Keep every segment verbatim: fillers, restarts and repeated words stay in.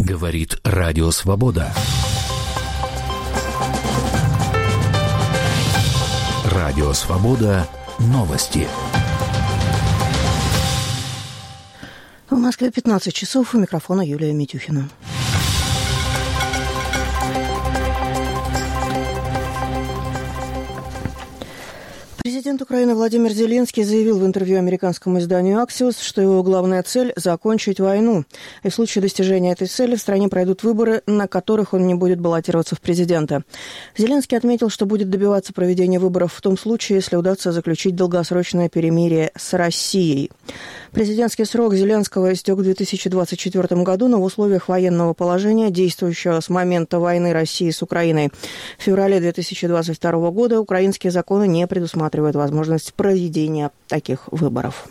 Говорит Радио Свобода. Радио Свобода. Новости. В Москве пятнадцать часов. У микрофона Юлия Митюхина. Президент Украины Владимир Зеленский заявил в интервью американскому изданию «Аксиос», что его главная цель – закончить войну. И в случае достижения этой цели в стране пройдут выборы, на которых он не будет баллотироваться в президенты. Зеленский отметил, что будет добиваться проведения выборов в том случае, если удастся заключить долгосрочное перемирие с Россией. Президентский срок Зеленского истек в две тысячи двадцать четвёртом году, но в условиях военного положения, действующего с момента войны России с Украиной в феврале две тысячи двадцать второго года, украинские законы не предусматривают возможность проведения таких выборов.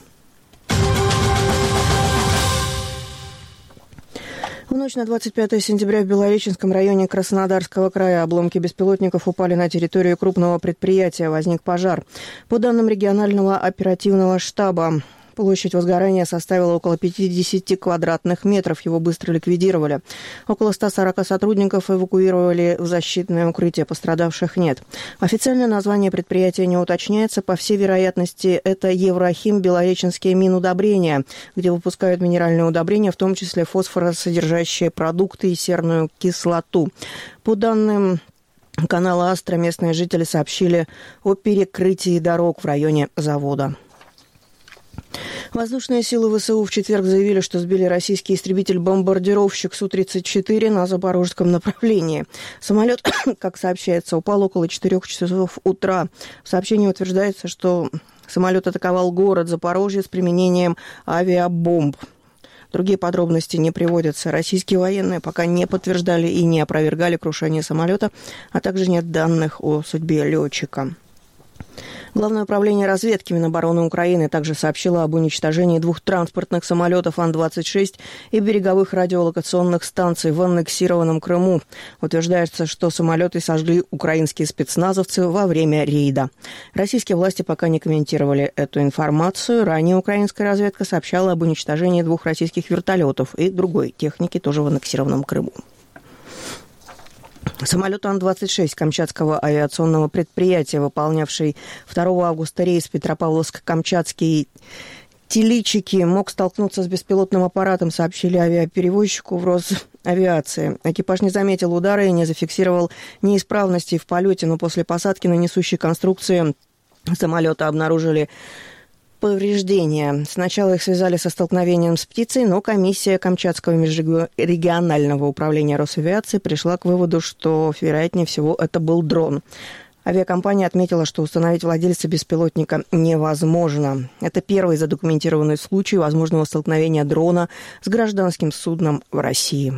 В ночь на двадцать пятое сентября в Белореченском районе Краснодарского края обломки беспилотников упали на территорию крупного предприятия. Возник пожар. По данным регионального оперативного штаба, площадь возгорания составила около пятьдесят квадратных метров. Его быстро ликвидировали. Около ста сорока сотрудников эвакуировали в защитное укрытие. Пострадавших нет. Официальное название предприятия не уточняется. По всей вероятности, это Еврохим Белореченские минудобрения, где выпускают минеральные удобрения, в том числе фосфоросодержащие продукты и серную кислоту. По данным канала «Астра», местные жители сообщили о перекрытии дорог в районе завода. Воздушные силы ВСУ в четверг заявили, что сбили российский истребитель-бомбардировщик Су тридцать четыре на запорожском направлении. Самолет, как сообщается, упал около четырех часов утра. В сообщении утверждается, что самолет атаковал город Запорожье с применением авиабомб. Другие подробности не приводятся. Российские военные пока не подтверждали и не опровергали крушение самолета, а также нет данных о судьбе летчика. Главное управление разведки Минобороны Украины также сообщило об уничтожении двух транспортных самолетов Ан двадцать шесть и береговых радиолокационных станций в аннексированном Крыму. Утверждается, что самолеты сожгли украинские спецназовцы во время рейда. Российские власти пока не комментировали эту информацию. Ранее украинская разведка сообщала об уничтожении двух российских вертолетов и другой техники тоже в аннексированном Крыму. Самолет Ан двадцать шесть Камчатского авиационного предприятия, выполнявший второго августа рейс Петропавловск-Камчатский Теличики, мог столкнуться с беспилотным аппаратом, сообщили авиаперевозчику в Росавиации. Экипаж не заметил удара и не зафиксировал неисправностей в полете, но после посадки на несущей конструкции самолета обнаружили повреждения. Сначала их связали со столкновением с птицей, но комиссия Камчатского межрегионального управления Росавиации пришла к выводу, что, вероятнее всего, это был дрон. Авиакомпания отметила, что установить владельца беспилотника невозможно. Это первый задокументированный случай возможного столкновения дрона с гражданским судном в России.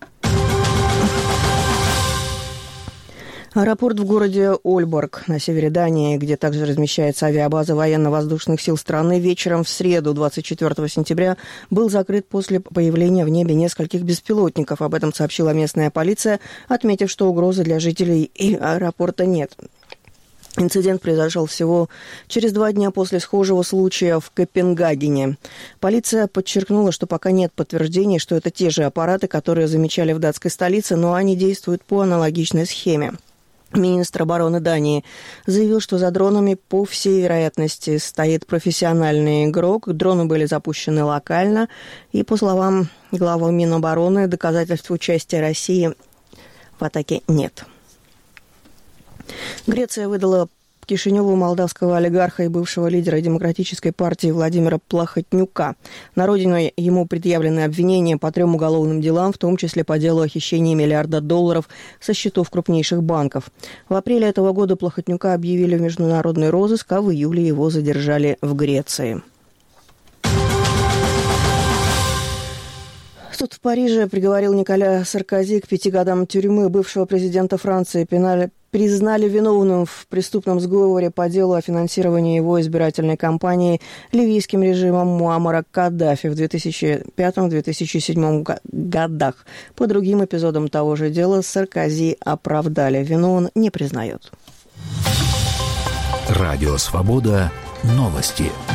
Аэропорт в городе Ольборг на севере Дании, где также размещается авиабаза военно-воздушных сил страны, вечером в среду, двадцать четвёртого сентября, был закрыт после появления в небе нескольких беспилотников. Об этом сообщила местная полиция, отметив, что угрозы для жителей и аэропорта нет. Инцидент произошел всего через два дня после схожего случая в Копенгагене. Полиция подчеркнула, что пока нет подтверждений, что это те же аппараты, которые замечали в датской столице, но они действуют по аналогичной схеме. Министр обороны Дании заявил, что за дронами, по всей вероятности, стоит профессиональный игрок. Дроны были запущены локально, и, по словам главы Минобороны, доказательств участия России в атаке нет. Греция выдала Кишиневу молдавского олигарха и бывшего лидера Демократической партии Владимира Плахотнюка. На родине ему предъявлены обвинения по трем уголовным делам, в том числе по делу о хищении миллиарда долларов со счетов крупнейших банков. В апреле этого года Плахотнюка объявили в международный розыск, а в июле его задержали в Греции. Суд в Париже приговорил Николя Саркози к пяти годам тюрьмы. Бывшего президента Франции пенали признали виновным в преступном сговоре по делу о финансировании его избирательной кампании ливийским режимом Муаммара Каддафи в две тысячи пятом - две тысячи седьмом годах. По другим эпизодам того же дела Саркози оправдали. Вину он не признает. Радио «Свобода». Новости.